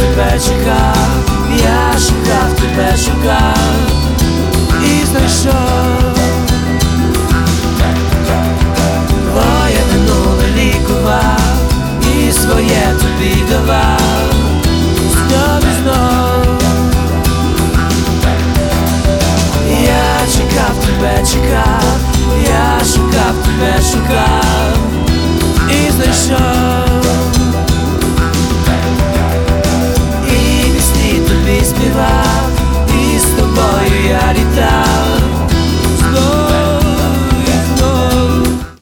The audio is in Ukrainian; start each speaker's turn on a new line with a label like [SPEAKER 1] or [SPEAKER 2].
[SPEAKER 1] тебе чекав, я шукав тебе, шукав і знайшов. Твоє минуле лікував і своє тобі давав знов і знов. Я чекав тебе, чекав, я шукав тебе, шукав